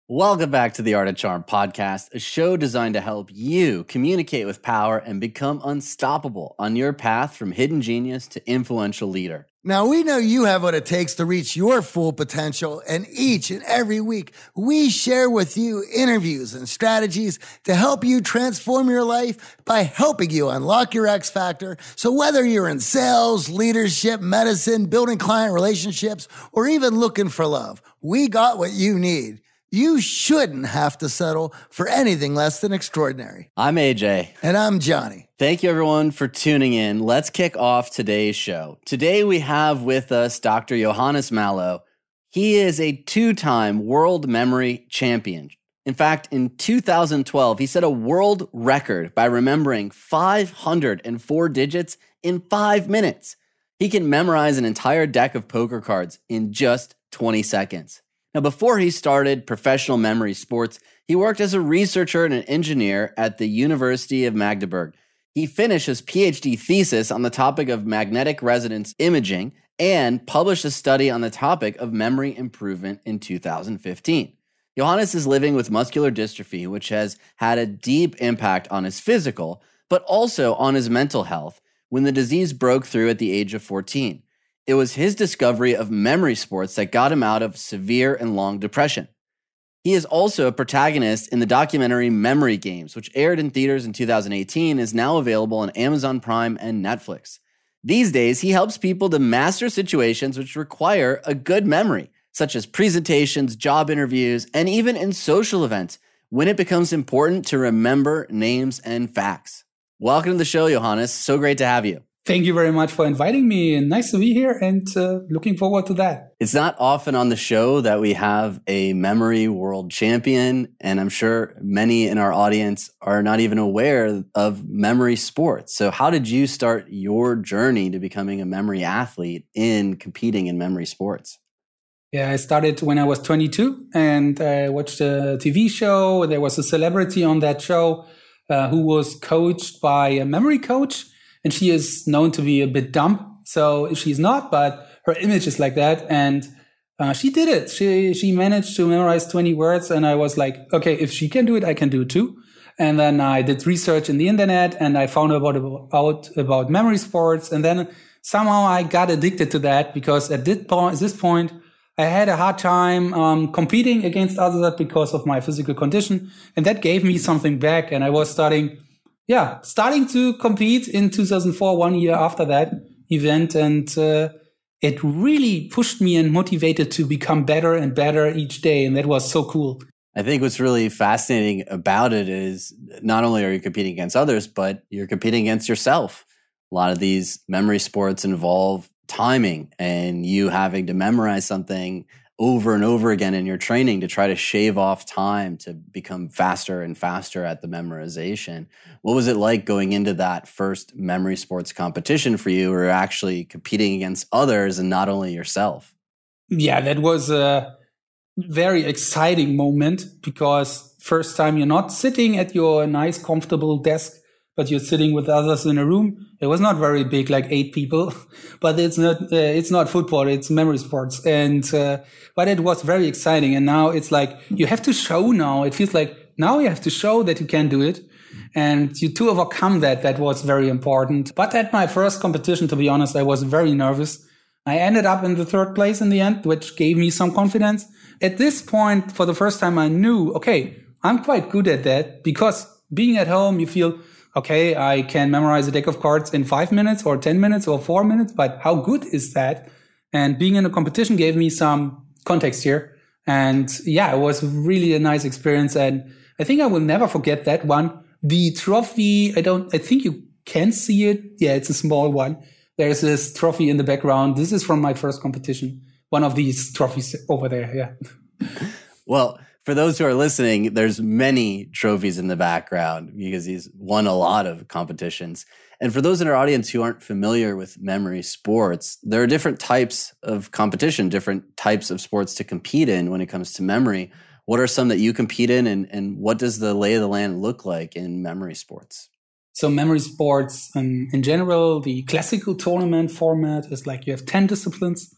Welcome back to the Art of Charm podcast, a show designed to help you communicate with power and become unstoppable on your path from hidden genius to influential leader. Now, we know you have what it takes to reach your full potential, and each and every week, we share with you interviews and strategies to help you transform your life by helping you unlock your X factor. So whether you're in sales, leadership, medicine, building client relationships, or even looking for love, we got what you need. You shouldn't have to settle for anything less than extraordinary. I'm AJ. And I'm Johnny. Thank you, everyone, for tuning in. Let's kick off today's show. Today, we have with us Dr. Johannes Mallow. He is a two-time world memory champion. In fact, in 2012, he set a world record by remembering 504 digits in 5 minutes. He can memorize an entire deck of poker cards in just 20 seconds. Now, before he started professional memory sports, he worked as a researcher and an engineer at the University of Magdeburg. He finished his PhD thesis on the topic of magnetic resonance imaging and published a study on the topic of memory improvement in 2015. Johannes is living with muscular dystrophy, which has had a deep impact on his physical, but also on his mental health when the disease broke through at the age of 14. It was his discovery of memory sports that got him out of severe and long depression. He is also a protagonist in the documentary Memory Games, which aired in theaters in 2018 and is now available on Amazon Prime and Netflix. These days, he helps people to master situations which require a good memory, such as presentations, job interviews, and even in social events, when it becomes important to remember names and facts. Welcome to the show, Johannes. So great to have you. Thank you very much for inviting me, and nice to be here, and looking forward to that. It's not often on the show that we have a memory world champion, and I'm sure many in our audience are not even aware of memory sports. So how did you start your journey to becoming a memory athlete in competing in memory sports? Yeah, I started when I was 22, and I watched a TV show. There was a celebrity on that show who was coached by a memory coach. And she is known to be a bit dumb. So she's not, but her image is like that. And she did it. She managed to memorize 20 words. And I was like, okay, if she can do it, I can do it too. And then I did research in the internet and I found out about memory sports. And then somehow I got addicted to that because at this point, I had a hard time competing against others because of my physical condition. And that gave me something back. And I was starting to compete in 2004, 1 year after that event. And it really pushed me and motivated to become better and better each day. And that was so cool. I think what's really fascinating about it is not only are you competing against others, but you're competing against yourself. A lot of these memory sports involve timing and you having to memorize something over and over again in your training to try to shave off time to become faster and faster at the memorization. What was it like going into that first memory sports competition for you, or actually competing against others and not only yourself? Yeah, that was a very exciting moment because first time you're not sitting at your nice, comfortable desk, but you're sitting with others in a room. It was not very big, like 8 people, but it's not football, it's memory sports. And, but it was very exciting. And now it's like, you have to show now. It feels like now you have to show that you can do it. And to overcome that was very important. But at my first competition, to be honest, I was very nervous. I ended up in the 3rd place in the end, which gave me some confidence. At this point, for the first time, I knew, okay, I'm quite good at that because being at home, you feel, okay, I can memorize a deck of cards in 5 minutes or 10 minutes or 4 minutes, but how good is that? And being in a competition gave me some context here. And yeah, it was really a nice experience. And I think I will never forget that one. The trophy, I think you can see it. Yeah, it's a small one. There's this trophy in the background. This is from my first competition. One of these trophies over there. Yeah. Well, for those who are listening, there's many trophies in the background because he's won a lot of competitions. And for those in our audience who aren't familiar with memory sports, there are different types of competition, different types of sports to compete in when it comes to memory. What are some that you compete in, and what does the lay of the land look like in memory sports? So memory sports, in general, the classical tournament format is like you have 10 disciplines.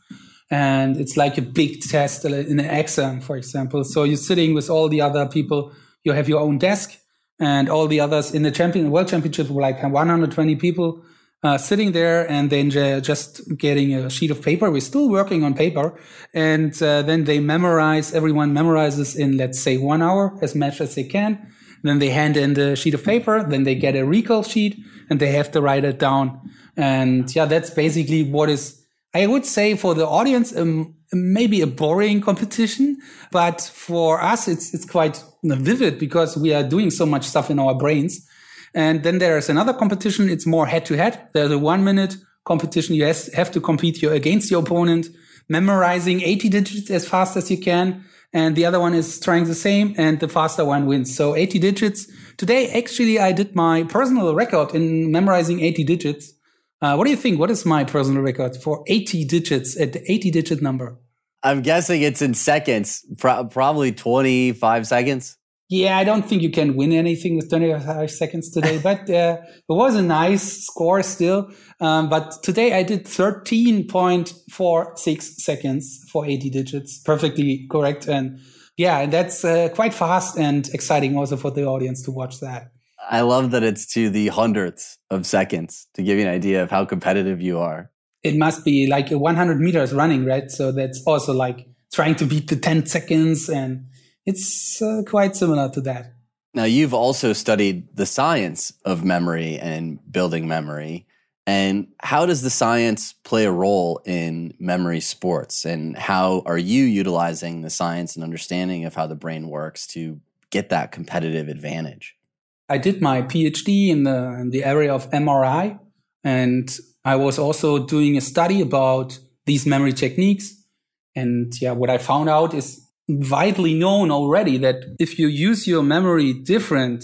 And it's like a big test in an exam, for example. So you're sitting with all the other people. You have your own desk, and all the others in the World Championship were like 120 people sitting there, and then just getting a sheet of paper. We're still working on paper. And then everyone memorizes in, let's say, 1 hour, as much as they can. Then they hand in the sheet of paper. Then they get a recall sheet, and they have to write it down. And yeah, that's basically what is, I would say, for the audience, maybe a boring competition, but for us, it's quite vivid because we are doing so much stuff in our brains. And then there's another competition. It's more head to head. There's a 1 minute competition. You have to compete against your opponent, memorizing 80 digits as fast as you can. And the other one is trying the same, and the faster one wins. So 80 digits. Today, actually, I did my personal record in memorizing 80 digits. What do you think? What is my personal record for 80 digits at the 80-digit number? I'm guessing it's in seconds, probably 25 seconds. Yeah, I don't think you can win anything with 25 seconds today, but it was a nice score still. But today I did 13.46 seconds for 80 digits. Perfectly correct. And yeah, that's quite fast and exciting also for the audience to watch that. I love that it's to the hundredths of seconds to give you an idea of how competitive you are. It must be like 100 meters running, right? So that's also like trying to beat the 10 seconds, and it's quite similar to that. Now, you've also studied the science of memory and building memory. And how does the science play a role in memory sports? And how are you utilizing the science and understanding of how the brain works to get that competitive advantage? I did my PhD in the area of MRI, and I was also doing a study about these memory techniques. And yeah, what I found out is widely known already that if you use your memory different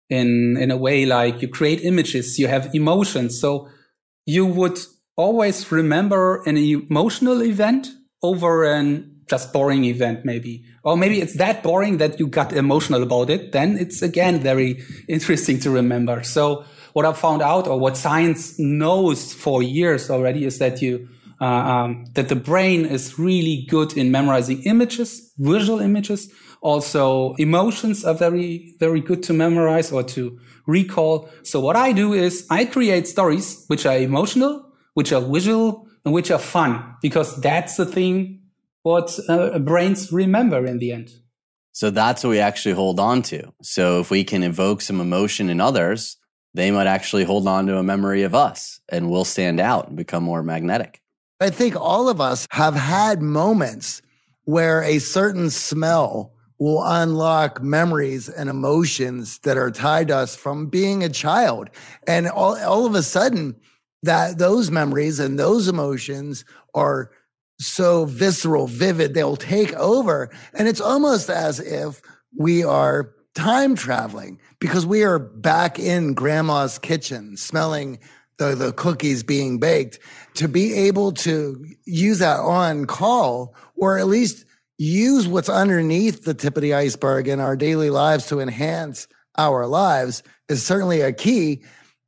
in a way, like you create images, you have emotions. So you would always remember an emotional event over an just boring event, maybe. Or maybe it's that boring that you got emotional about it. Then it's again very interesting to remember. So what I found out, or what science knows for years already, is that that the brain is really good in memorizing images, visual images. Also, emotions are very, very good to memorize or to recall. So what I do is I create stories which are emotional, which are visual, and which are fun, because that's the thing what brains remember in the end. So that's what we actually hold on to. So if we can evoke some emotion in others, they might actually hold on to a memory of us, and we'll stand out and become more magnetic. I think all of us have had moments where a certain smell will unlock memories and emotions that are tied to us from being a child. And all of a sudden, that those memories and those emotions are so visceral, vivid, they'll take over. And it's almost as if we are time traveling because we are back in grandma's kitchen smelling the cookies being baked, to be able to use that on call, or at least use what's underneath the tip of the iceberg in our daily lives to enhance our lives, is certainly a key.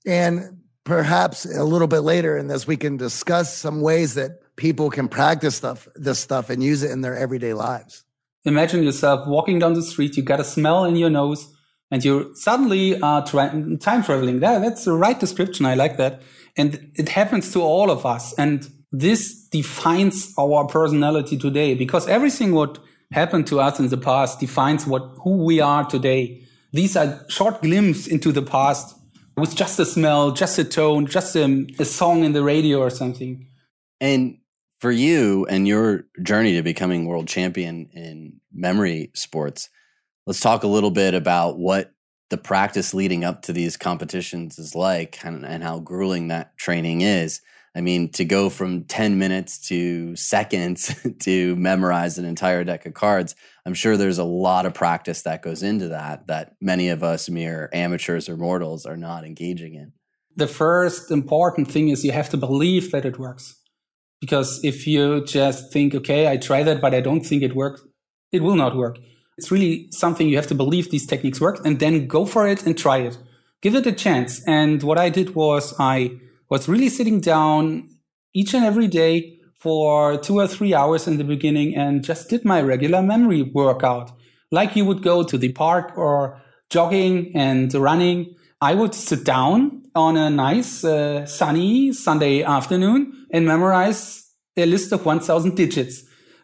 And perhaps a little bit later in this, we can discuss some ways that people can practice this stuff and use it in their everyday lives. Imagine yourself walking down the street, you got a smell in your nose, and you suddenly are time traveling. That's the right description. I like that. And it happens to all of us. And this defines our personality today, because everything what happened to us in the past defines who we are today. These are short glimpses into the past with just a smell, just a tone, just a song in the radio or something. And for you and your journey to becoming world champion in memory sports, let's talk a little bit about what the practice leading up to these competitions is like, and how grueling that training is. I mean, to go from 10 minutes to seconds to memorize an entire deck of cards, I'm sure there's a lot of practice that goes into that many of us mere amateurs or mortals are not engaging in. The first important thing is you have to believe that it works. Because if you just think, okay, I tried that, but I don't think it worked, it will not work. It's really something you have to believe these techniques work, and then go for it and try it. Give it a chance. And what I did was I was really sitting down each and every day for 2 or 3 hours in the beginning and just did my regular memory workout. Like you would go to the park or jogging and running. I would sit down on a nice sunny Sunday afternoon and memorize a list of 1,000 digits.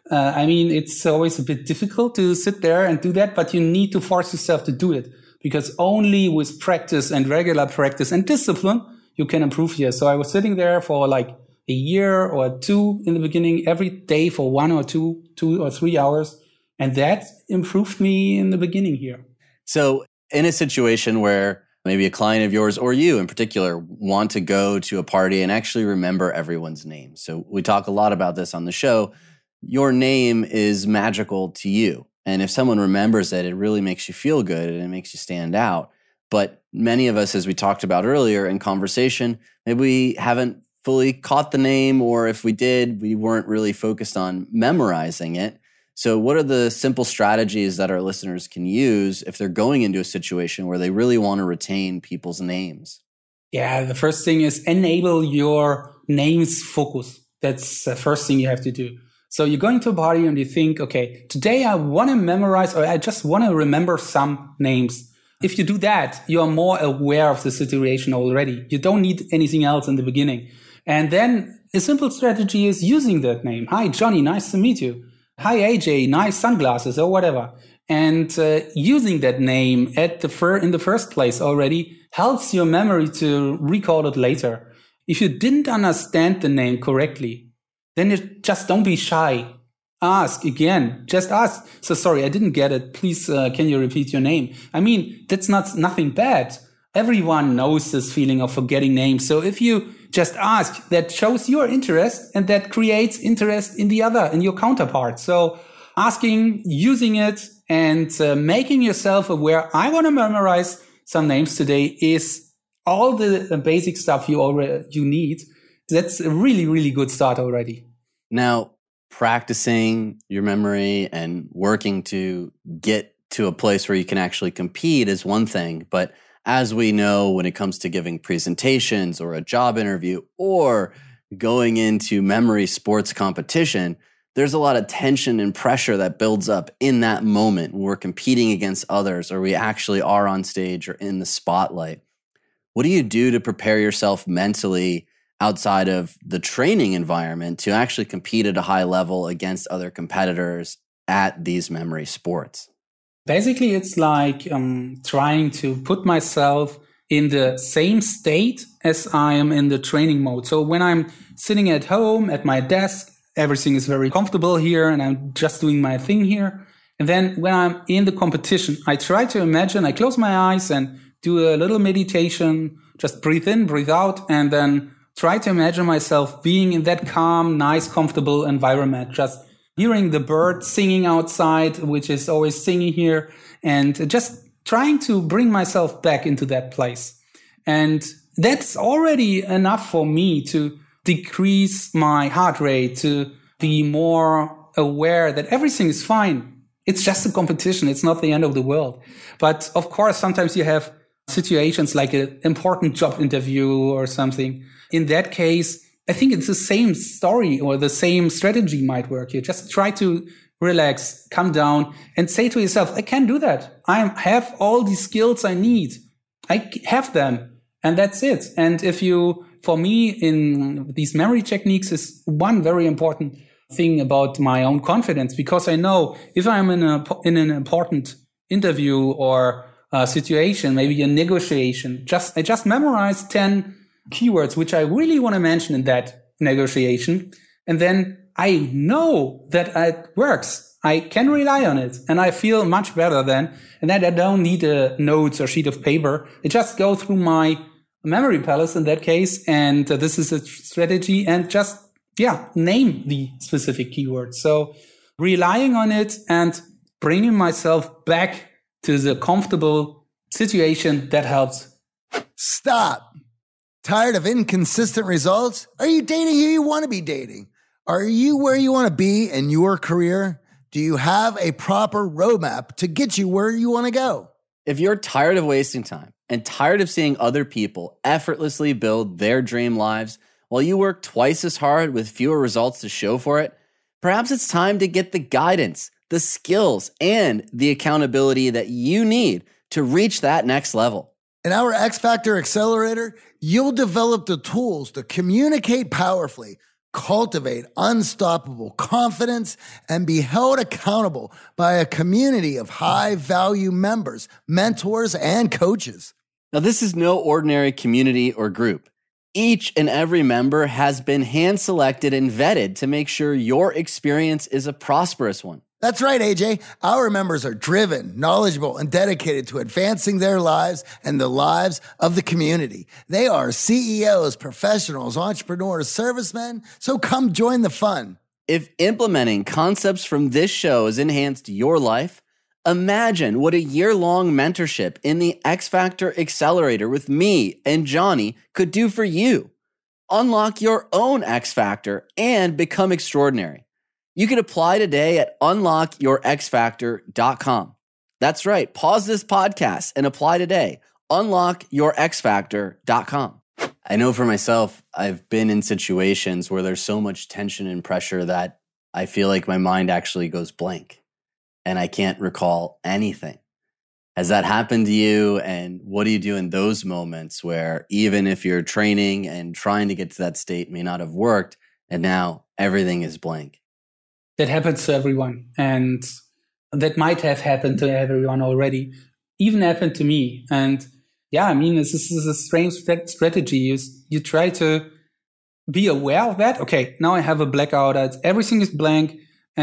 It's always a bit difficult to sit there and do that, but you need to force yourself to do it, because only with practice and regular practice and discipline, you can improve here. So I was sitting there for like a year or two in the beginning, every day for 1 or 2 or 3 hours. And that improved me in the beginning here. So in a situation where maybe a client of yours or you in particular want to go to a party and actually remember everyone's name. So we talk a lot about this on the show. Your name is magical to you. And if someone remembers it, it really makes you feel good and it makes you stand out. But many of us, as we talked about earlier in conversation, maybe we haven't fully caught the name, or if we did, we weren't really focused on memorizing it. So what are the simple strategies that our listeners can use if they're going into a situation where they really want to retain people's names? Yeah, the first thing is enable your name's focus. That's the first thing you have to do. So you're going to a party and you think, okay, today I want to memorize, or I just want to remember some names. If you do that, you're more aware of the situation already. You don't need anything else in the beginning. And then a simple strategy is using that name. Hi, Johnny, nice to meet you. Hi, AJ, nice sunglasses, or whatever. And using that name in the first place already helps your memory to recall it later. If you didn't understand the name correctly, then just don't be shy. Ask again. Just ask. So sorry, I didn't get it. Please, can you repeat your name? That's nothing bad. Everyone knows this feeling of forgetting names. So if you just ask, that shows your interest and that creates interest in your counterpart. So asking, using it, and making yourself aware, I want to memorize some names today, is all the basic stuff you need. That's a really, really good start already. Now, practicing your memory and working to get to a place where you can actually compete is one thing. But as we know, when it comes to giving presentations or a job interview or going into memory sports competition, there's a lot of tension and pressure that builds up in that moment when we're competing against others or we actually are on stage or in the spotlight. What do you do to prepare yourself mentally outside of the training environment to actually compete at a high level against other competitors at these memory sports? Basically, it's like trying to put myself in the same state as I am in the training mode. So when I'm sitting at home at my desk, everything is very comfortable here and I'm just doing my thing here. And then when I'm in the competition, I try to imagine, I close my eyes and do a little meditation, just breathe in, breathe out, and then try to imagine myself being in that calm, nice, comfortable environment, just hearing the birds singing outside, which is always singing here, and just trying to bring myself back into that place. And that's already enough for me to decrease my heart rate, to be more aware that everything is fine. It's just a competition. It's not the end of the world. But of course, sometimes you have situations like an important job interview or something. In that case, I think it's the same story or the same strategy might work. You just try to relax, calm down, and say to yourself, I can do that. I have all the skills I need. I have them. And that's it. And for me, in these memory techniques is one very important thing about my own confidence, because I know if I'm in an important interview or a situation, maybe a negotiation, I just memorize 10 keywords, which I really want to mention in that negotiation. And then I know that it works. I can rely on it and I feel much better then. And then I don't need a notes or sheet of paper. I just go through my memory palace in that case. And this is a strategy and just, name the specific keywords. So relying on it and bringing myself back to the comfortable situation, that helps. Stop. Tired of inconsistent results? Are you dating who you want to be dating? Are you where you want to be in your career? Do you have a proper roadmap to get you where you want to go? If you're tired of wasting time and tired of seeing other people effortlessly build their dream lives, while you work twice as hard with fewer results to show for it? Perhaps it's time to get the guidance, the skills, and the accountability that you need to reach that next level. In our X Factor Accelerator, you'll develop the tools to communicate powerfully, cultivate unstoppable confidence, and be held accountable by a community of high-value members, mentors, and coaches. Now, this is no ordinary community or group. Each and every member has been hand-selected and vetted to make sure your experience is a prosperous one. That's right, AJ. Our members are driven, knowledgeable, and dedicated to advancing their lives and the lives of the community. They are CEOs, professionals, entrepreneurs, servicemen, so come join the fun. If implementing concepts from this show has enhanced your life, imagine what a year-long mentorship in the X Factor Accelerator with me and Johnny could do for you. Unlock your own X Factor and become extraordinary. You can apply today at unlockyourxfactor.com. That's right. Pause this podcast and apply today. Unlockyourxfactor.com. I know for myself, I've been in situations where there's so much tension and pressure that I feel like my mind actually goes blank and I can't recall anything. Has that happened to you? And what do you do in those moments where even if you're training and trying to get to that state may not have worked and now everything is blank? That happens to everyone, and that might have happened to everyone already, even happened to me. And yeah, I mean, this is a strange strategy. You try to be aware of that. Okay, now I have a blackout. Everything is blank,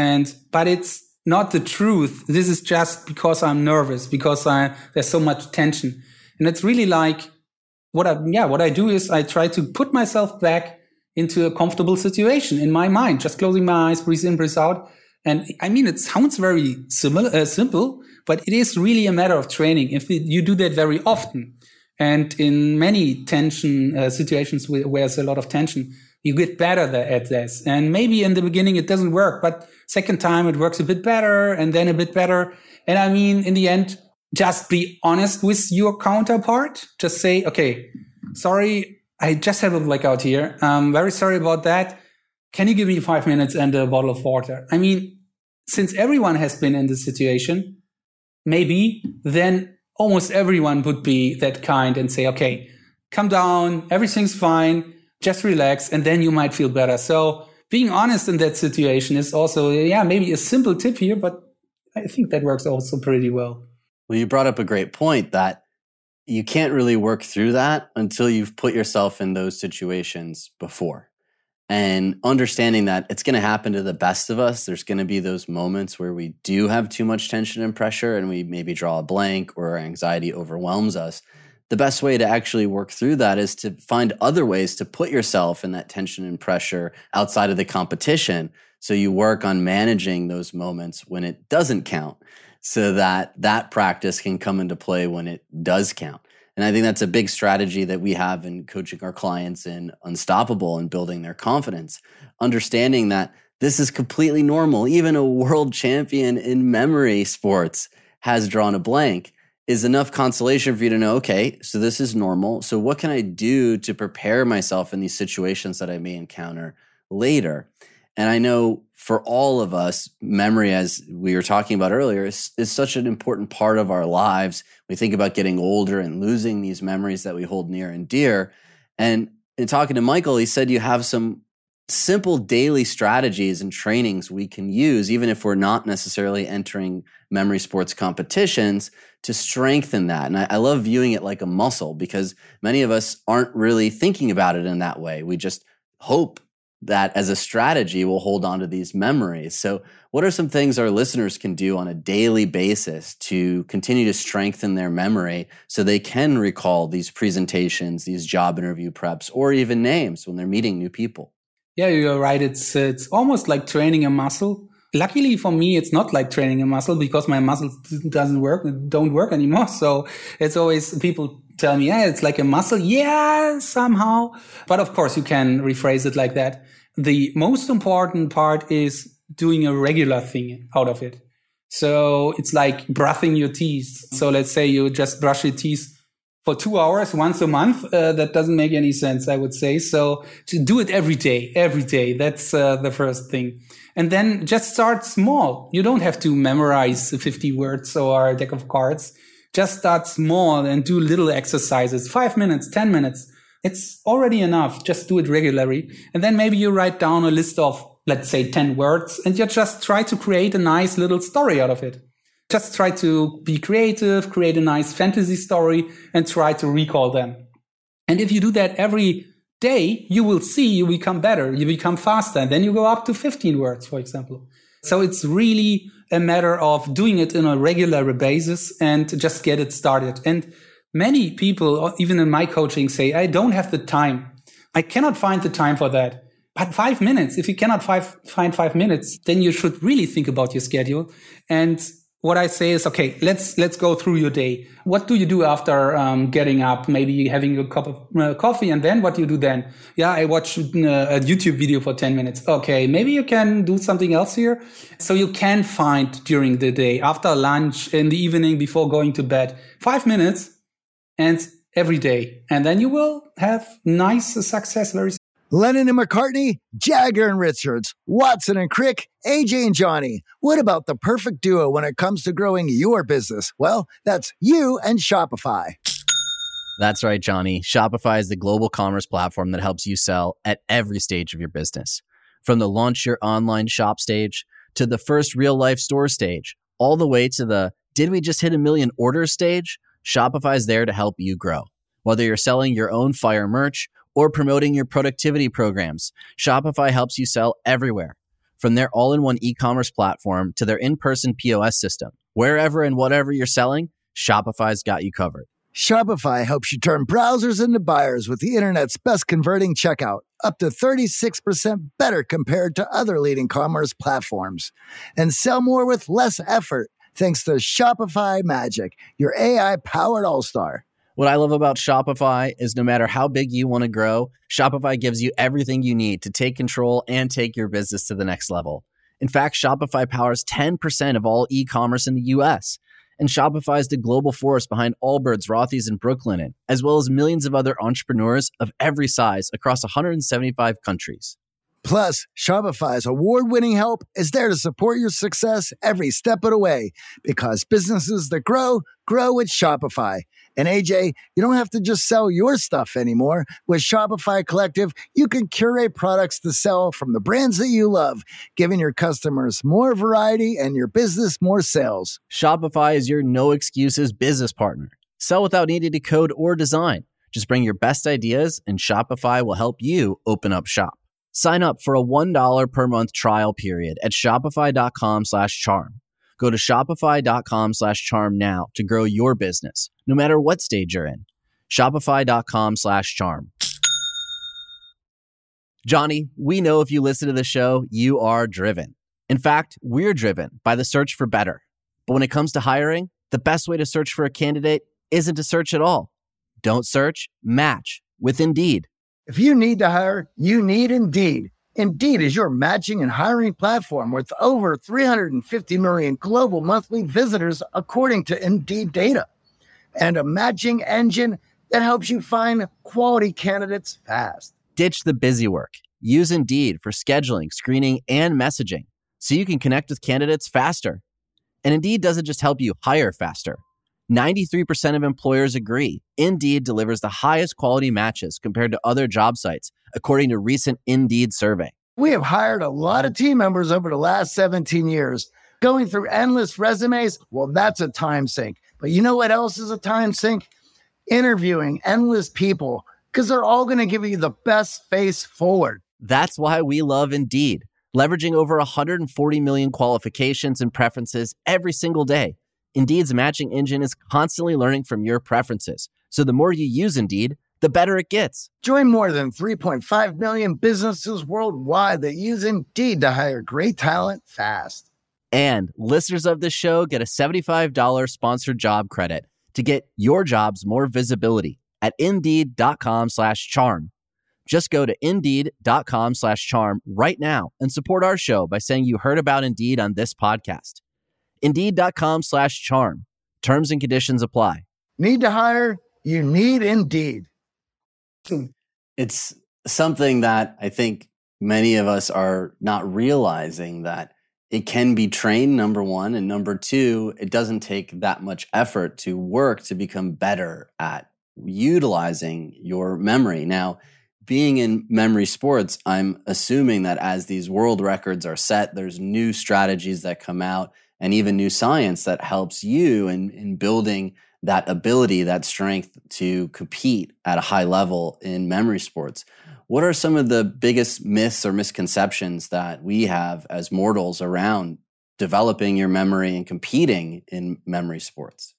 but it's not the truth. This is just because I'm nervous, because there's so much tension. And it's really like what I do is I try to put myself back into a comfortable situation in my mind, just closing my eyes, breathe in, breathe out. And I mean, it sounds very simple, but it is really a matter of training. If you do that very often, and in many tension situations where there's a lot of tension, you get better at this. And maybe in the beginning it doesn't work, but second time it works a bit better, and then a bit better. And I mean, in the end, just be honest with your counterpart. Just say, okay, sorry, I just have a blackout here. I'm very sorry about that. Can you give me 5 minutes and a bottle of water? I mean, since everyone has been in this situation, maybe then almost everyone would be that kind and say, okay, calm down, everything's fine, just relax, and then you might feel better. So being honest in that situation is also, maybe a simple tip here, but I think that works also pretty well. Well, you brought up a great point that you can't really work through that until you've put yourself in those situations before. And understanding that it's going to happen to the best of us. There's going to be those moments where we do have too much tension and pressure and we maybe draw a blank or our anxiety overwhelms us. The best way to actually work through that is to find other ways to put yourself in that tension and pressure outside of the competition. So you work on managing those moments when it doesn't count, so that that practice can come into play when it does count. And I think that's a big strategy that we have in coaching our clients in Unstoppable and building their confidence, understanding that this is completely normal. Even a world champion in memory sports has drawn a blank is enough consolation for you to know, okay, so this is normal. So what can I do to prepare myself in these situations that I may encounter later? And I know for all of us, memory, as we were talking about earlier, is such an important part of our lives. We think about getting older and losing these memories that we hold near and dear. And in talking to Michael, he said you have some simple daily strategies and trainings we can use, even if we're not necessarily entering memory sports competitions, to strengthen that. And I love viewing it like a muscle, because many of us aren't really thinking about it in that way. We just hope that as a strategy, we'll hold on to these memories. So what are some things our listeners can do on a daily basis to continue to strengthen their memory so they can recall these presentations, these job interview preps, or even names when they're meeting new people? Yeah, you're right. It's almost like training a muscle. Luckily for me, it's not like training a muscle, because my muscles don't work anymore. So it's always people tell me, it's like a muscle. Yeah, somehow. But of course, you can rephrase it like that. The most important part is doing a regular thing out of it. So it's like brushing your teeth. So let's say you just brush your teeth for 2 hours once a month, that doesn't make any sense, I would say. So to do it every day. That's the first thing. And then just start small. You don't have to memorize 50 words or a deck of cards. Just start small and do little exercises, 5 minutes, 10 minutes. It's already enough. Just do it regularly. And then maybe you write down a list of, let's say, 10 words, and you just try to create a nice little story out of it. Just try to be creative, create a nice fantasy story, and try to recall them. And if you do that every day, you will see you become better, you become faster, and then you go up to 15 words, for example. So it's really a matter of doing it on a regular basis and just get it started. And many people, even in my coaching, say, I don't have the time. I cannot find the time for that. But 5 minutes, if you cannot find 5 minutes, then you should really think about your schedule. And what I say is, okay, let's go through your day. What do you do after getting up? Maybe having a cup of coffee, and then what do you do then? Yeah, I watch a YouTube video for 10 minutes. Okay, maybe you can do something else here. So you can find during the day, after lunch, in the evening, before going to bed, 5 minutes, and every day. And then you will have nice success very soon. Lennon and McCartney, Jagger and Richards, Watson and Crick, AJ and Johnny. What about the perfect duo when it comes to growing your business? Well, that's you and Shopify. That's right, Johnny. Shopify is the global commerce platform that helps you sell at every stage of your business. From the launch your online shop stage to the first real life store stage, all the way to the did we just hit 1 million orders stage? Shopify is there to help you grow. Whether you're selling your own fire merch or promoting your productivity programs, Shopify helps you sell everywhere. From their all-in-one e-commerce platform to their in-person POS system, wherever and whatever you're selling, Shopify's got you covered. Shopify helps you turn browsers into buyers with the internet's best converting checkout, up to 36% better compared to other leading commerce platforms. And sell more with less effort thanks to Shopify Magic, your AI-powered all-star. What I love about Shopify is no matter how big you want to grow, Shopify gives you everything you need to take control and take your business to the next level. In fact, Shopify powers 10% of all e-commerce in the U.S., and Shopify is the global force behind Allbirds, Rothy's, and Brooklinen, as well as millions of other entrepreneurs of every size across 175 countries. Plus, Shopify's award-winning help is there to support your success every step of the way, because businesses that grow with Shopify. And AJ, you don't have to just sell your stuff anymore. With Shopify Collective, you can curate products to sell from the brands that you love, giving your customers more variety and your business more sales. Shopify is your no excuses business partner. Sell without needing to code or design. Just bring your best ideas and Shopify will help you open up shop. Sign up for a $1 per month trial period at shopify.com/charm. Go to shopify.com/charm now to grow your business, no matter what stage you're in. Shopify.com/charm. Johnny, we know if you listen to the show, you are driven. In fact, we're driven by the search for better. But when it comes to hiring, the best way to search for a candidate isn't to search at all. Don't search, match with Indeed. If you need to hire, you need Indeed. Indeed is your matching and hiring platform with over 350 million global monthly visitors, according to Indeed data, and a matching engine that helps you find quality candidates fast. Ditch the busy work. Use Indeed for scheduling, screening, and messaging so you can connect with candidates faster. And Indeed doesn't just help you hire faster. 93% of employers agree Indeed delivers the highest quality matches compared to other job sites, according to a recent Indeed survey. We have hired a lot of team members over the last 17 years. Going through endless resumes, well, that's a time sink. But you know what else is a time sink? Interviewing endless people, because they're all going to give you the best face forward. That's why we love Indeed, leveraging over 140 million qualifications and preferences every single day. Indeed's matching engine is constantly learning from your preferences. So the more you use Indeed, the better it gets. Join more than 3.5 million businesses worldwide that use Indeed to hire great talent fast. And listeners of this show get a $75 sponsored job credit to get your jobs more visibility at Indeed.com/charm. Just go to Indeed.com/charm right now and support our show by saying you heard about Indeed on this podcast. Indeed.com/charm. Terms and conditions apply. Need to hire? You need indeed. It's something that I think many of us are not realizing that it can be trained, number one. And number two, it doesn't take that much effort to work to become better at utilizing your memory. Now, being in memory sports, I'm assuming that as these world records are set, there's new strategies that come out and even new science that helps you in building that ability, that strength to compete at a high level in memory sports. What are some of the biggest myths or misconceptions that we have as mortals around developing your memory and competing in memory sports?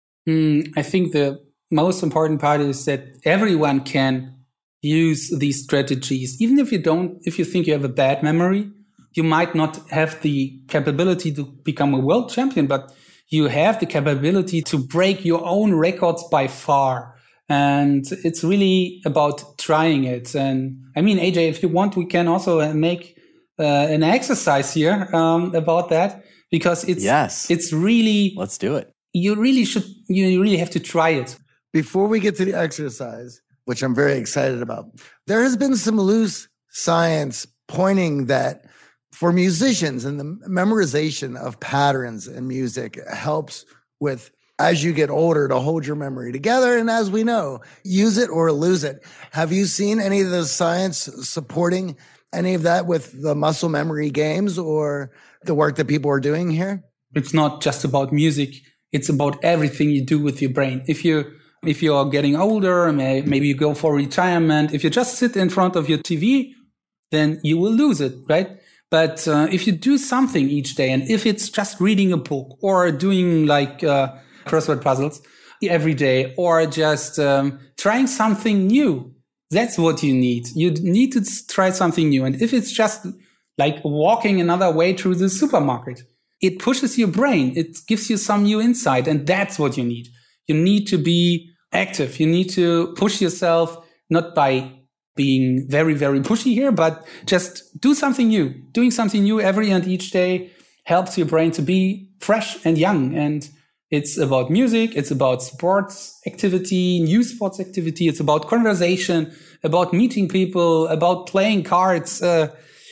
I think the most important part is that everyone can use these strategies. Even if you think you have a bad memory, you might not have the capability to become a world champion, but you have the capability to break your own records by far. And it's really about trying it. And I mean, AJ, if you want, we can also make an exercise here about that, because it's really, let's do it. You really have to try it. Before we get to the exercise, which I'm very excited about, there has been some loose science pointing that for musicians and the memorization of patterns in music helps with, as you get older, to hold your memory together. And as we know, use it or lose it. Have you seen any of the science supporting any of that with the muscle memory games or the work that people are doing here? It's not just about music. It's about everything you do with your brain. If you are getting older, maybe you go for retirement. If you just sit in front of your TV, then you will lose it, right? But if you do something each day, and if it's just reading a book or doing like crossword puzzles every day, or just trying something new, that's what you need. You need to try something new. And if it's just like walking another way through the supermarket, it pushes your brain. It gives you some new insight. And that's what you need. You need to be active. You need to push yourself, not by being very, very pushy here, but just do something new. Doing something new every and each day helps your brain to be fresh and young. And it's about music. It's about sports activity, new sports activity. It's about conversation, about meeting people, about playing cards. A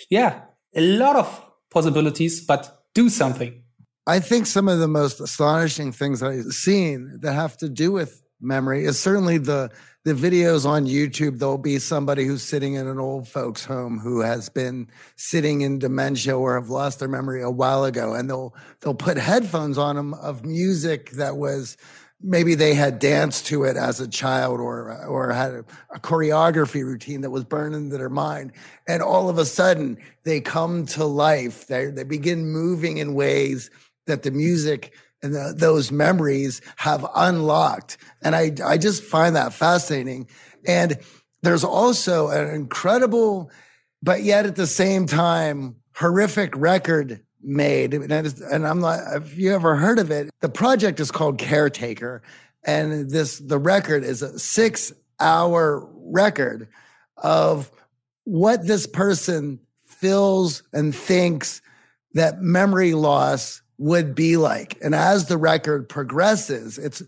lot of possibilities, but do something. I think some of the most astonishing things I've seen that have to do with memory is certainly the videos on YouTube. There'll be somebody who's sitting in an old folks home who has been sitting in dementia or have lost their memory a while ago. And they'll put headphones on them of music that was, maybe they had danced to it as a child or had a choreography routine that was burned into their mind. And all of a sudden they come to life. They begin moving in ways that the music and those memories have unlocked. And I just find that fascinating. And there's also an incredible, but yet at the same time, horrific record made. And I'm not, have you ever heard of it? The project is called Caretaker. And the record is a 6-hour record of what this person feels and thinks that memory loss would be like. And as the record progresses, it's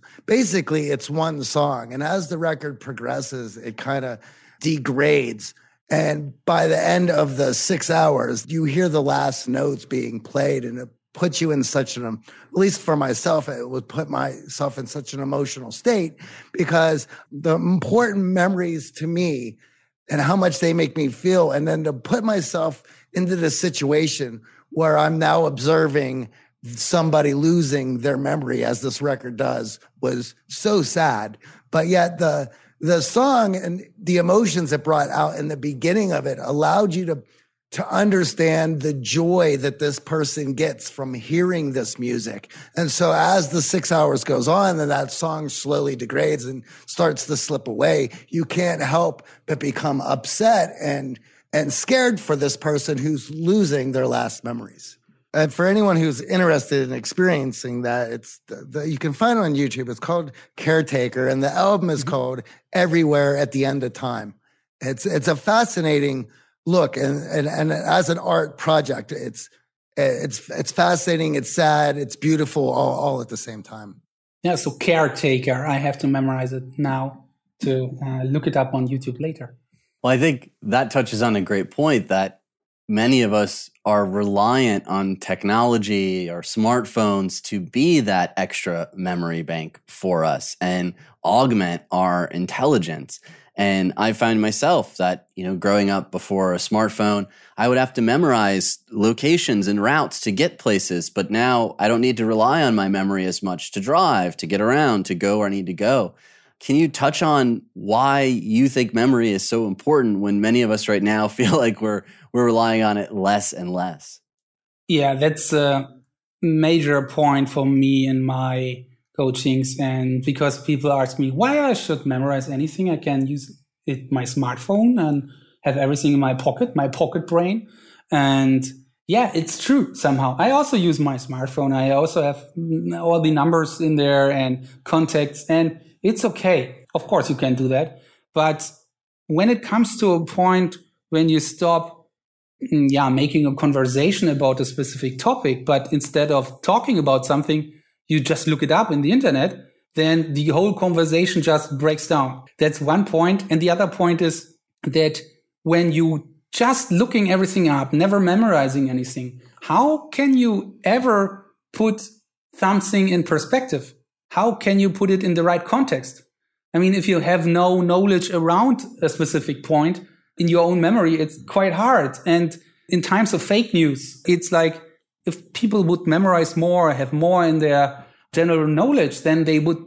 one song. And as the record progresses, it kind of degrades. And by the end of the 6 hours, you hear the last notes being played, and it puts you in such at least for myself, it would put myself in such an emotional state, because the important memories to me and how much they make me feel, and then to put myself into the situation where I'm now observing somebody losing their memory, as this record does, was so sad. But yet the song and the emotions it brought out in the beginning of it allowed you to understand the joy that this person gets from hearing this music. And so as the 6 hours goes on and that song slowly degrades and starts to slip away, you can't help but become upset and scared for this person who's losing their last memories. And for anyone who's interested in experiencing that, it's you can find it on YouTube. It's called Caretaker, and the album is called Everywhere at the End of Time. It's a fascinating look, and as an art project, it's fascinating, it's sad, it's beautiful, all at the same time. Yeah, so caretaker. I have to memorize it now to look it up on YouTube later. Well, I think that touches on a great point that many of us are reliant on technology or smartphones to be that extra memory bank for us and augment our intelligence. And I find myself that, growing up before a smartphone, I would have to memorize locations and routes to get places. But now I don't need to rely on my memory as much to drive, to get around, to go where I need to go. Can you touch on why you think memory is so important when many of us right now feel like we're relying on it less and less? Yeah, that's a major point for me in my coachings. And because people ask me why I should memorize anything, I can use my smartphone and have everything in my pocket brain. And yeah, it's true somehow. I also use my smartphone. I also have all the numbers in there and contacts, and it's okay. Of course, you can do that. But when it comes to a point when you stop making a conversation about a specific topic, but instead of talking about something, you just look it up in the internet, then the whole conversation just breaks down. That's one point. And the other point is that when you just looking everything up, never memorizing anything, how can you ever put something in perspective? How can you put it in the right context? I mean, if you have no knowledge around a specific point in your own memory, it's quite hard. And in times of fake news, it's like if people would memorize more, have more in their general knowledge, then they would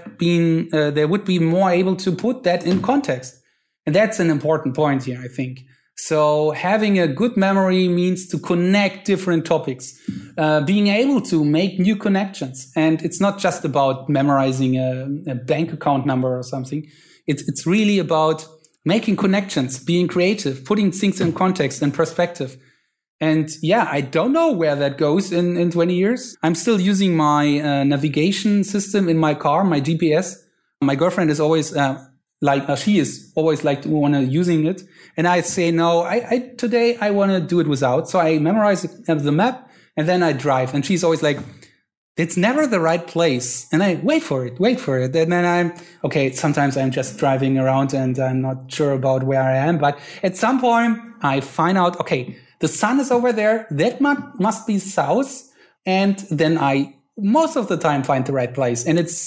be more able to put that in context. And that's an important point here, I think. So having a good memory means to connect different topics, being able to make new connections. And it's not just about memorizing a bank account number or something. It's really about making connections, being creative, putting things in context and perspective. And yeah, I don't know where that goes in 20 years. I'm still using my navigation system in my car, my GPS. My girlfriend is always she is always using it. And I say, no, today I want to do it without. So I memorize the map and then I drive. And she's always like, it's never the right place. And I wait for it. And then sometimes I'm just driving around and I'm not sure about where I am. But at some point I find out, the sun is over there. That must be south. And then I most of the time find the right place. And it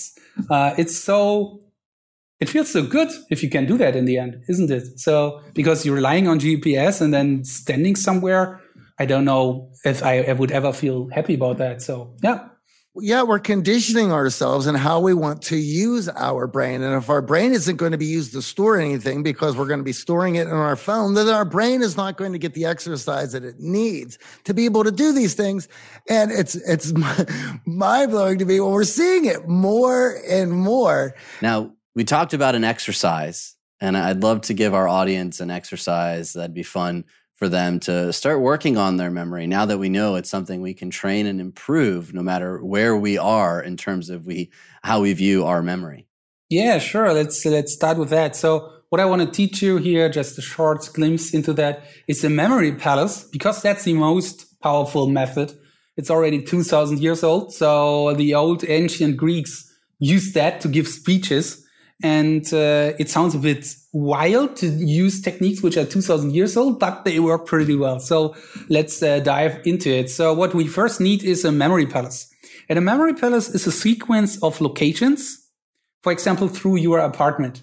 feels so good if you can do that in the end, isn't it? So, because you're relying on GPS and then standing somewhere, I don't know if I would ever feel happy about that. So, yeah. Yeah, we're conditioning ourselves and how we want to use our brain. And if our brain isn't going to be used to store anything because we're going to be storing it in our phone, then our brain is not going to get the exercise that it needs to be able to do these things. And it's mind-blowing to me when we're seeing it more and more. Now, we talked about an exercise, and I'd love to give our audience an exercise that'd be fun for them to start working on their memory now that we know it's something we can train and improve no matter where we are in terms of how we view our memory. Yeah, sure. Let's start with that. So what I want to teach you here, just a short glimpse into that, is the memory palace, because that's the most powerful method. It's already 2,000 years old. So the old ancient Greeks used that to give speeches. And it sounds a bit wild to use techniques which are 2,000 years old, but they work pretty well. So let's dive into it. So what we first need is a memory palace. And a memory palace is a sequence of locations, for example, through your apartment.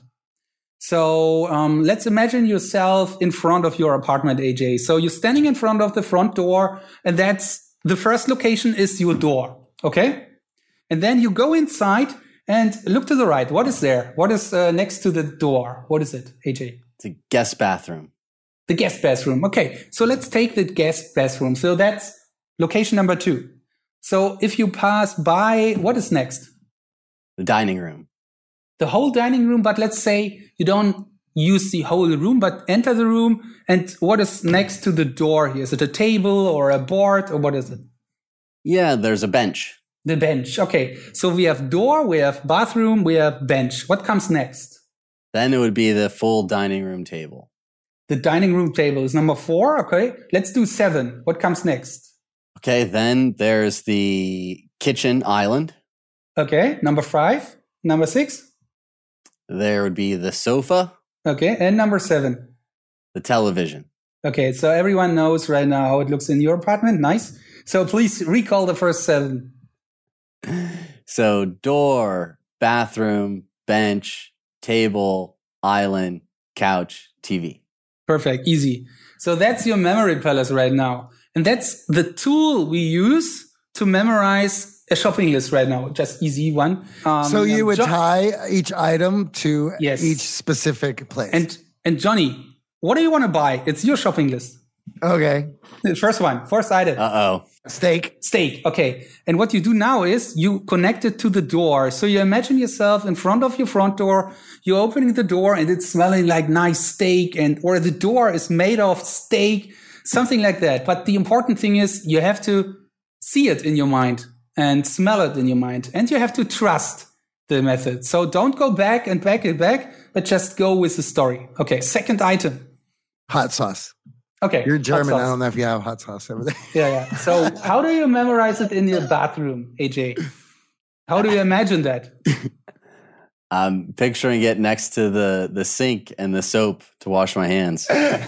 So let's imagine yourself in front of your apartment, AJ. So you're standing in front of the front door, and that's the first location is your door. Okay? And then you go inside and look to the right. What is there? What is next to the door? What is it, AJ? It's a guest bathroom. The guest bathroom. Okay. So let's take the guest bathroom. So that's location number 2. So if you pass by, what is next? The dining room. The whole dining room. But let's say you don't use the whole room, but enter the room. And what is next to the door here? Is it a table or a board or what is it? Yeah, there's a bench. The bench. Okay. So we have door, we have bathroom, we have bench. What comes next? Then it would be the full dining room table. The dining room table is number 4. Okay. Let's do 7. What comes next? Okay. Then there's the kitchen island. Okay. Number 5. Number 6. There would be the sofa, Okay. And number 7. the television. Okay. So everyone knows right now how it looks in your apartment. Nice. So please recall the first 7. So door, bathroom, bench, table, island, couch, TV. Perfect. Easy. So that's your memory palace right now. And that's the tool we use to memorize a shopping list right now. Just easy one. So you would tie each item to Yes. each specific place. And Johnny, what do you want to buy? It's your shopping list. Okay. The first one, first item. Uh-oh. Steak. Steak. Okay. And what you do now is you connect it to the door. So you imagine yourself in front of your front door. You're opening the door and it's smelling like nice steak, or the door is made of steak, something like that. But the important thing is you have to see it in your mind and smell it in your mind. And you have to trust the method. So don't go back and back and back, but just go with the story. Okay. Second item. Hot sauce. Okay. You're German. hot I sauce. don't know if you have hot sauce over there. Yeah. So how do you memorize it in your bathroom, AJ? How do you imagine that? I'm picturing it next to the sink and the soap to wash my hands.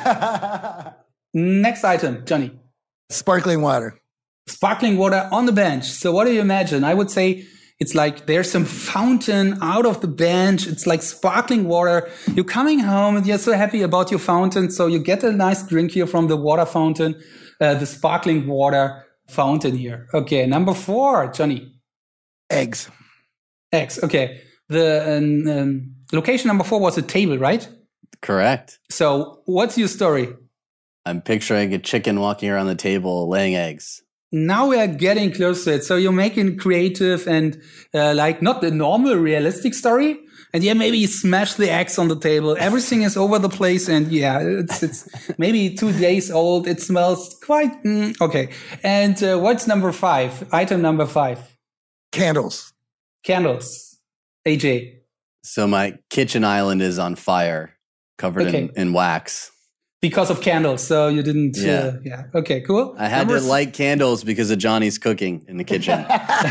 Next item, Johnny. Sparkling water. Sparkling water on the bench. So what do you imagine? I would say it's like there's some fountain out of the bench. It's like sparkling water. You're coming home and you're so happy about your fountain. So you get a nice drink here from the water fountain, the sparkling water fountain here. Okay. Number 4, Johnny. Eggs. Eggs. Okay. The location number 4 was a table, right? Correct. So what's your story? I'm picturing a chicken walking around the table laying eggs. Now we are getting close to it. So you're making creative and like not the normal realistic story. And yeah, maybe you smash the eggs on the table. Everything is over the place. And yeah, it's maybe 2 days old. It smells quite okay. And what's number 5? Item number 5. Candles. Candles. AJ. So my kitchen island is on fire, covered in wax. Because of candles. So you didn't. Yeah. Okay, cool. I had to light candles because of Johnny's cooking in the kitchen.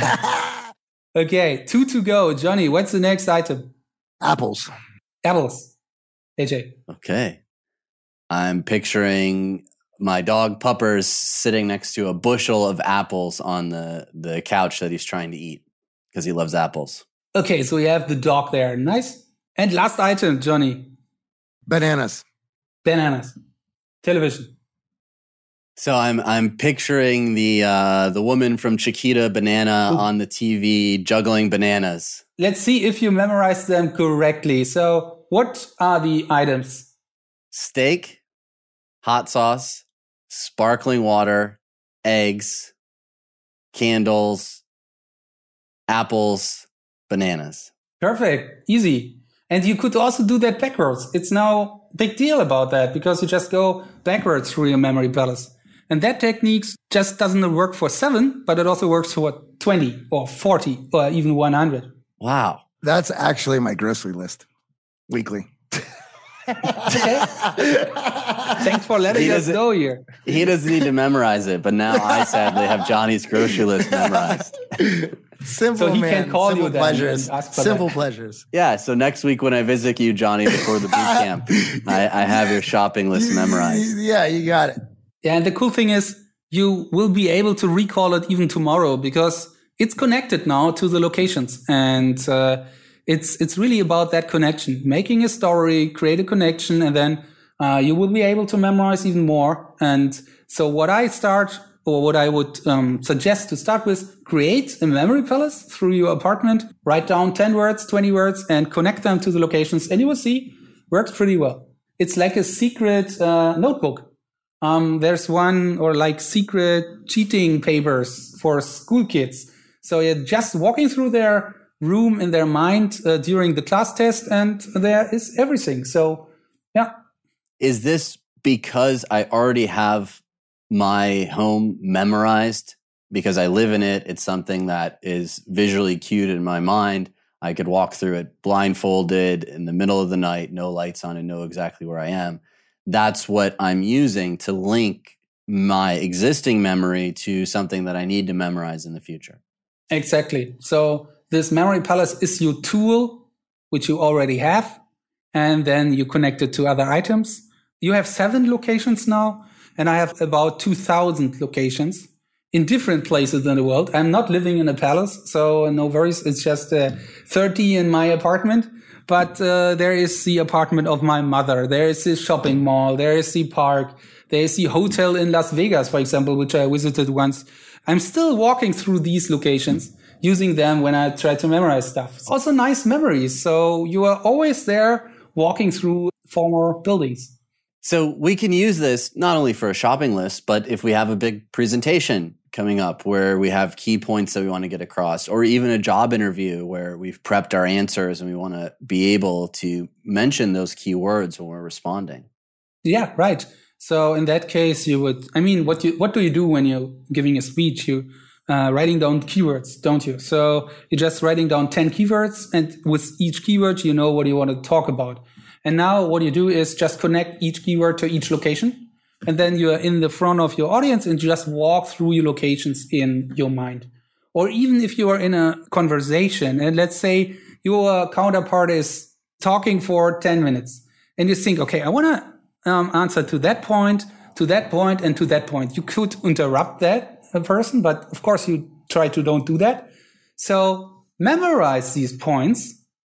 Okay, 2 to go. Johnny, what's the next item? Apples. Apples. AJ. Okay. I'm picturing my dog Puppers sitting next to a bushel of apples on the couch that he's trying to eat because he loves apples. Okay, so we have the dog there. Nice. And last item, Johnny. Bananas. Bananas. Television. So I'm picturing the woman from Chiquita Banana on the TV juggling bananas. Let's see if you memorize them correctly. So what are the items? Steak, hot sauce, sparkling water, eggs, candles, apples, bananas. Perfect. Easy. And you could also do that backwards. It's no big deal about that because you just go backwards through your memory palace. And that technique just doesn't work for 7, but it also works for 20 or 40 or even 100. Wow. That's actually my grocery list. Weekly. Okay. Thanks for letting us know here. He doesn't need to memorize it, but now I sadly have Johnny's grocery list memorized. Simple, so he man. can call Simple you then pleasures. and ask for Simple that. pleasures. Yeah, so next week when I visit you, Johnny, before the boot camp, I have your shopping list memorized. Yeah, you got it. Yeah, and the cool thing is you will be able to recall it even tomorrow because it's connected now to the locations. And it's really about that connection, making a story, create a connection, and then you will be able to memorize even more. And so what I would suggest to start with, create a memory palace through your apartment, write down 10 words, 20 words, and connect them to the locations. And you will see, works pretty well. It's like a secret notebook. There's one or like secret cheating papers for school kids. So you're just walking through their room in their mind during the class test, and there is everything. So, yeah. Is this because I already have my home memorized because I live in it? It's something that is visually cued in my mind. I could walk through it blindfolded in the middle of the night, no lights on, and know exactly where I am. That's what I'm using to link my existing memory to something that I need to memorize in the future. Exactly. So this memory palace is your tool, which you already have. And then you connect it to other items. You have 7 locations now, and I have about 2,000 locations in different places in the world. I'm not living in a palace, so no worries. It's just 30 in my apartment. But there is the apartment of my mother. There is the shopping mall. There is the park. There is the hotel in Las Vegas, for example, which I visited once. I'm still walking through these locations, using them when I try to memorize stuff. It's also nice memories. So you are always there walking through former buildings. So we can use this not only for a shopping list, but if we have a big presentation coming up where we have key points that we want to get across, or even a job interview where we've prepped our answers and we want to be able to mention those key words when we're responding. Yeah, right. So in that case, you would, what do you do when you're giving a speech? You writing down keywords, don't you? So you're just writing down 10 keywords, and with each keyword, you know what you want to talk about. And now what you do is just connect each keyword to each location. And then you're in the front of your audience and you just walk through your locations in your mind. Or even if you are in a conversation, and let's say your counterpart is talking for 10 minutes, and you think, okay, I want to answer to that point, and to that point. You could interrupt that person, but of course you try to don't do that. So memorize these points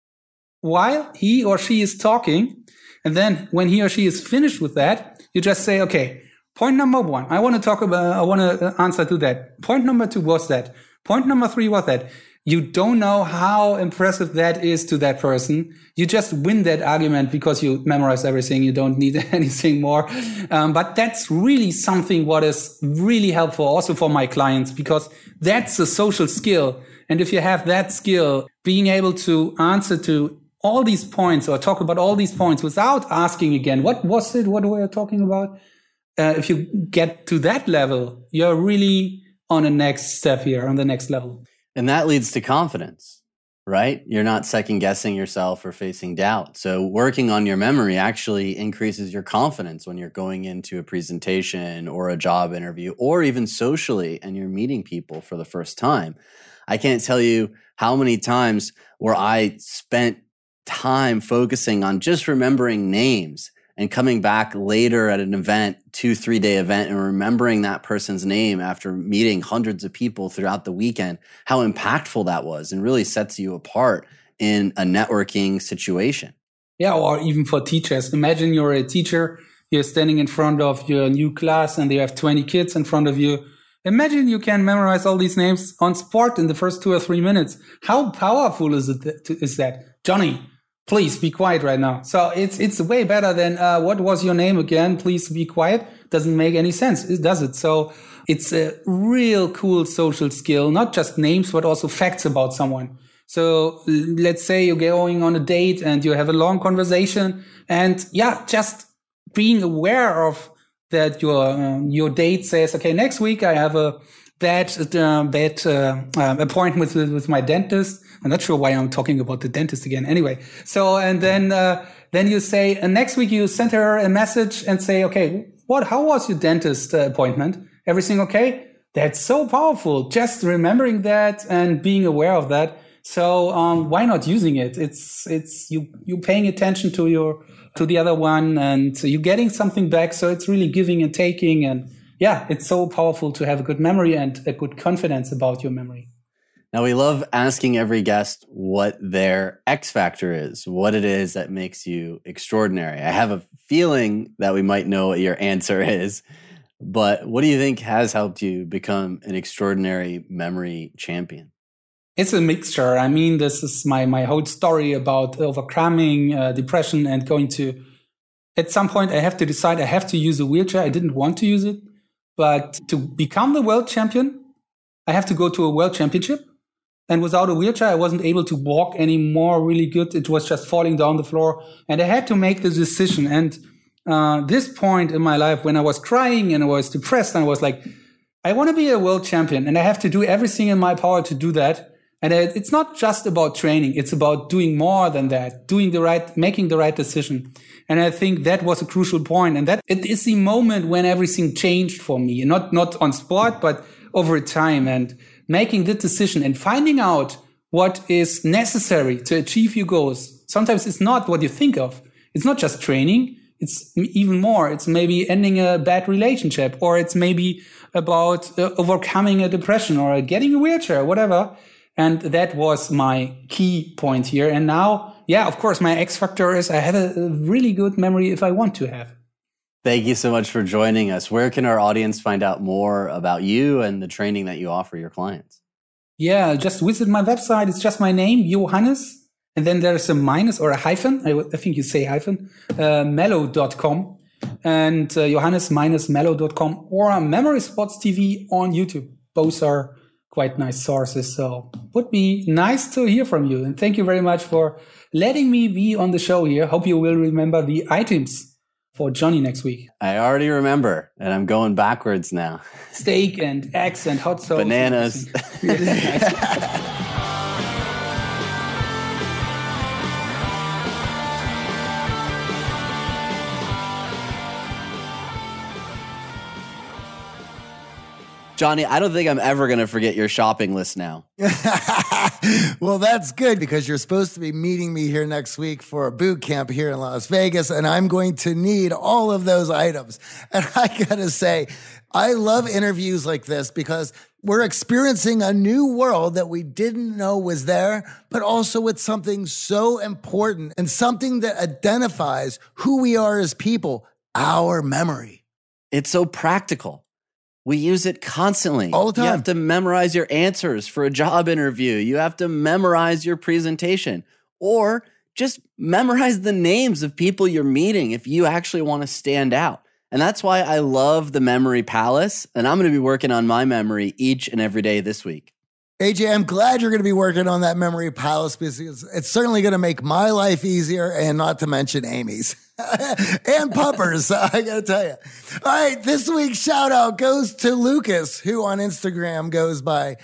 while he or she is talking. And then when he or she is finished with that, you just say, okay, point number 1, I want to answer to that. Point number 2 was that. Point number 3 was that. You don't know how impressive that is to that person. You just win that argument because you memorize everything. You don't need anything more. But that's really something what is really helpful also for my clients, because that's a social skill. And if you have that skill, being able to answer to all these points or talk about all these points without asking again, what was it? What were you talking about? If you get to that level, you're really on the next step here, on the next level. And that leads to confidence, right? You're not second guessing yourself or facing doubt. So working on your memory actually increases your confidence when you're going into a presentation or a job interview, or even socially and you're meeting people for the first time. I can't tell you how many times where I spent time focusing on just remembering names and coming back later at an event, 2-3 day event, and remembering that person's name after meeting hundreds of people throughout the weekend, how impactful that was, and really sets you apart in a networking situation. Yeah, or even for teachers. Imagine you're a teacher, you're standing in front of your new class and you have 20 kids in front of you. Imagine you can memorize all these names on spot in the first 2 or 3 minutes. How powerful is that? Johnny, please be quiet right now. So it's way better than, what was your name again? Please be quiet. Doesn't make any sense, does it? So it's a real cool social skill, not just names, but also facts about someone. So let's say you're going on a date and you have a long conversation, and just being aware of that your date says, okay, next week I have a bad appointment with my dentist. I'm not sure why I'm talking about the dentist again. Anyway, so, and then you say, next week you send her a message and say, okay, how was your dentist appointment? Everything okay? That's so powerful. Just remembering that and being aware of that. So, why not using it? It's you paying attention to the other one, and you getting something back. So it's really giving and taking. And yeah, it's so powerful to have a good memory and a good confidence about your memory. Now, we love asking every guest what their X factor is, what it is that makes you extraordinary. I have a feeling that we might know what your answer is, but what do you think has helped you become an extraordinary memory champion? It's a mixture. I mean, this is my whole story about overcoming depression and going to, at some point I have to decide I have to use a wheelchair. I didn't want to use it, but to become the world champion, I have to go to a world championship. And without a wheelchair, I wasn't able to walk anymore really good. It was just falling down the floor. And I had to make the decision. And this point in my life, when I was crying and I was depressed, and I was like, I want to be a world champion. And I have to do everything in my power to do that. And it's not just about training. It's about doing more than that, making the right decision. And I think that was a crucial point. And that it is the moment when everything changed for me. Not on sport, but over time. And making the decision and finding out what is necessary to achieve your goals. Sometimes it's not what you think of. It's not just training. It's even more. It's maybe ending a bad relationship, or it's maybe about overcoming a depression or getting a wheelchair, whatever. And that was my key point here. And now, yeah, of course, my X factor is I have a really good memory if I want to have. Thank you so much for joining us. Where can our audience find out more about you and the training that you offer your clients? Yeah, just visit my website. It's just my name, Johannes. And then there's a minus or a hyphen. I think you say hyphen, mellow.com. And Johannes-mellow.com or Memory Spots TV on YouTube. Both are quite nice sources. So it would be nice to hear from you. And thank you very much for letting me be on the show here. Hope you will remember the items for Johnny next week. I already remember, and I'm going backwards now. Steak and eggs and hot sauce. Bananas. Johnny, I don't think I'm ever going to forget your shopping list now. Well, that's good because you're supposed to be meeting me here next week for a boot camp here in Las Vegas, and I'm going to need all of those items. And I got to say, I love interviews like this because we're experiencing a new world that we didn't know was there, but also with something so important and something that identifies who we are as people, our memory. It's so practical. We use it constantly. All the time. You have to memorize your answers for a job interview. You have to memorize your presentation, or just memorize the names of people you're meeting if you actually want to stand out. And that's why I love the Memory Palace. And I'm going to be working on my memory each and every day this week. AJ, I'm glad you're going to be working on that Memory Palace because it's certainly going to make my life easier, and not to mention Amy's and Pupper's. I got to tell you. All right. This week's shout out goes to Lucas, who on Instagram goes by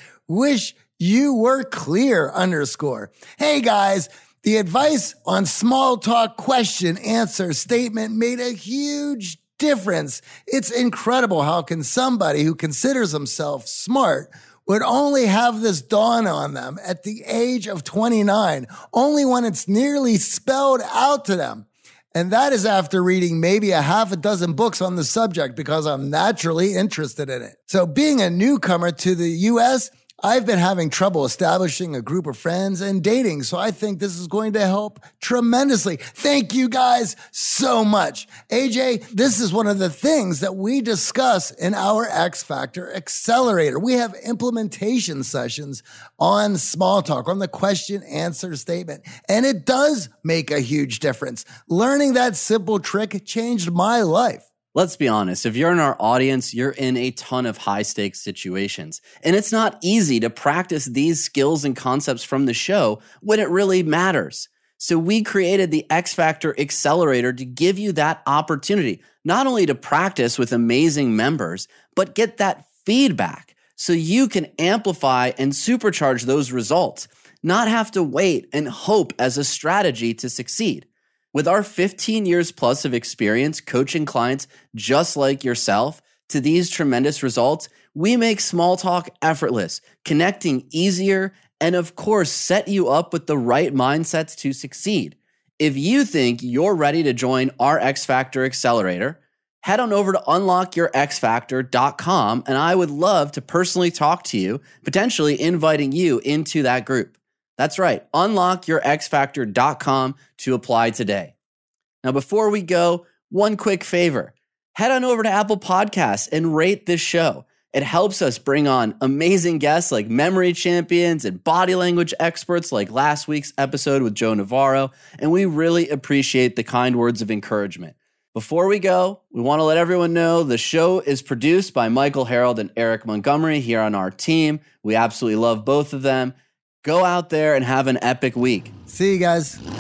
wishyouwereclear_. Hey guys, the advice on small talk question answer statement made a huge difference. It's incredible how can somebody who considers himself smart would only have this dawn on them at the age of 29, only when it's nearly spelled out to them. And that is after reading maybe a half a dozen books on the subject because I'm naturally interested in it. So being a newcomer to the US, I've been having trouble establishing a group of friends and dating, so I think this is going to help tremendously. Thank you guys so much. AJ, this is one of the things that we discuss in our X Factor Accelerator. We have implementation sessions on small talk, on the question answer statement, and it does make a huge difference. Learning that simple trick changed my life. Let's be honest, if you're in our audience, you're in a ton of high-stakes situations. And it's not easy to practice these skills and concepts from the show when it really matters. So we created the X Factor Accelerator to give you that opportunity, not only to practice with amazing members, but get that feedback so you can amplify and supercharge those results, not have to wait and hope as a strategy to succeed. With our 15 years plus of experience coaching clients just like yourself to these tremendous results, we make small talk effortless, connecting easier, and of course, set you up with the right mindsets to succeed. If you think you're ready to join our X Factor Accelerator, head on over to unlockyourxfactor.com, and I would love to personally talk to you, potentially inviting you into that group. That's right, unlockyourxfactor.com to apply today. Now, before we go, one quick favor. Head on over to Apple Podcasts and rate this show. It helps us bring on amazing guests like memory champions and body language experts like last week's episode with Joe Navarro, and we really appreciate the kind words of encouragement. Before we go, we want to let everyone know the show is produced by Michael Harold and Eric Montgomery here on our team. We absolutely love both of them. Go out there and have an epic week. See you guys.